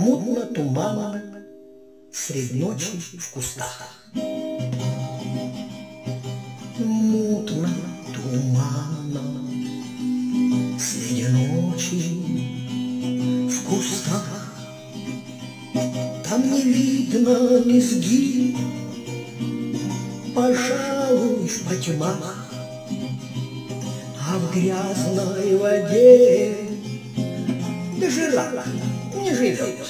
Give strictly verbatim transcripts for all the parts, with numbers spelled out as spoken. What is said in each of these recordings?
мутно-туманно средь ночи в кустах. Мутно-туманно среди ночи в кустах. Там не видно низги, пожалуй, в потьмах, а в грязной воде даже рак не живет.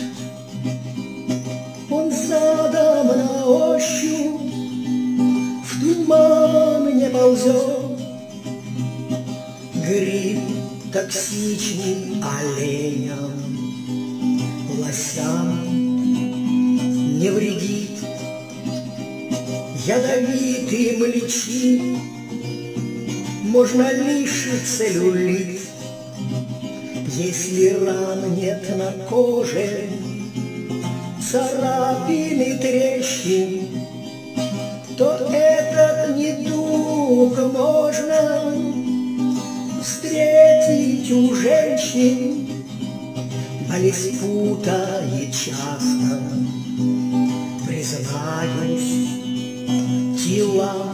Он задом на ощупь в туман не ползет. Гриб токсичный оленям, лосям не вредит, ядовитым лечит, можно лишь целлюлит. Если ран нет на коже, царапин и трещин, то этот недуг можно встретить у женщин. Болезнь путает часто, признаюсь, тела.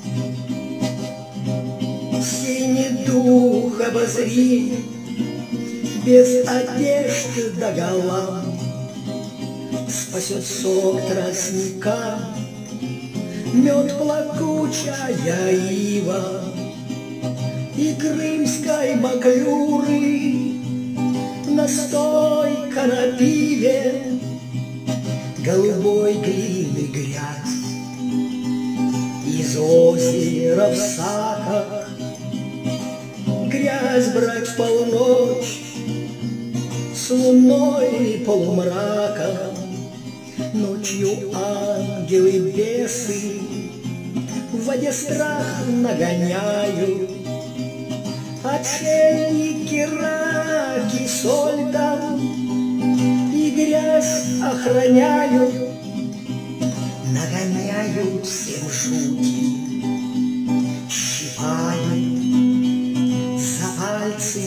Синий дух обозри без одежды догола, спасет сок тростника, мед плакучая ива и крымской маклюры, настой конопиве, голубой глины грязь из озера в саках. Грязь брать в полночь с луной и полумраком. Ночью ангелы бесы в воде страх нагоняют, отшельники раки соль там и грязь охраняют, нагоняют всем жути, щипают за пальцы.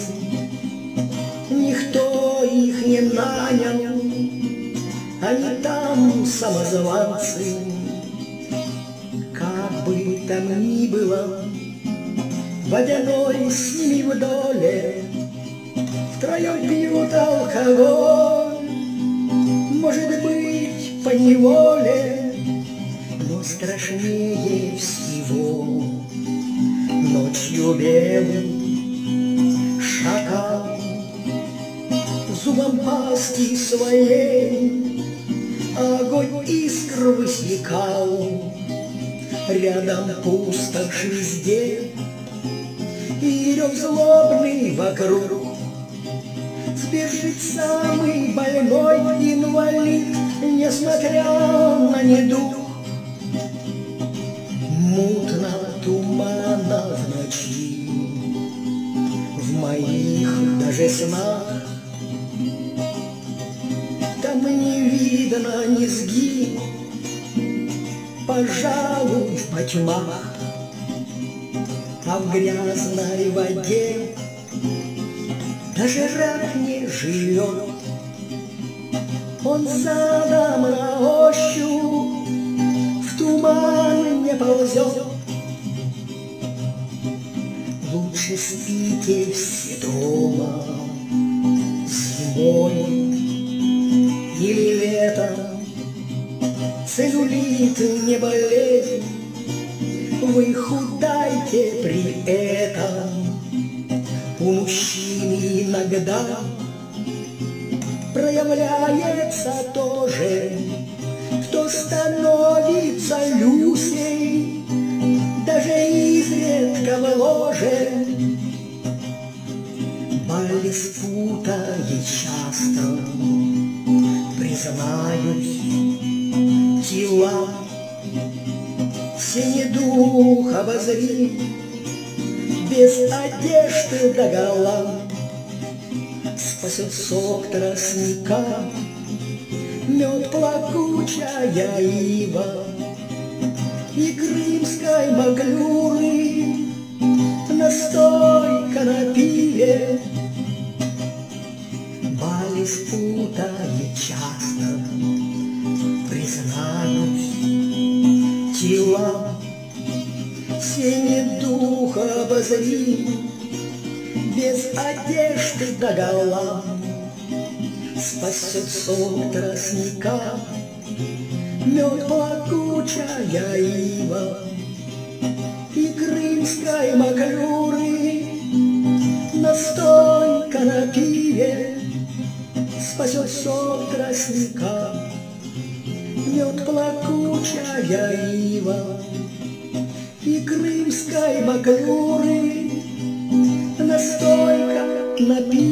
Никто их не нанял, они там самозванцы. Как бы там ни было, водяной с ними в доле, втроем пьют алкоголь, может быть, поневоле, но страшнее всего ночью белый шакал зубом пасти своей огонь искр высекал. Рядом пустошь везде и рев злобный вокруг. Сбежит самый больной инвалид, несмотря на недуг. Мутно, туманно в ночи, в моих даже снах. Там не видно низги, пожалуй, в потьмах, а в грязной воде даже рак не живет. Он задом на ощупь в туман не ползет. Лучше спите все дома зимой или летом. Целлюлит не болезнь, вы худайте при этом. У мужчин иногда проявляется тоже, кто становится Люсей, даже изредка в ложе. Болезнь путает часто, признаюсь, тела. Синий дух обозри без одежды догола, спасет сок тростника, мед плакучая ива и крымской маклюры, настой конопиве, Сломались путами часто, признаюсь, тела. Синий дух обозри, без одежды догола. Спасет сок тростника, мед плакучая ива и крымской маклюры. Настойка на пиве спасет сок тростника, мед плакучая ива и крымской маклюры. Настойка на пиве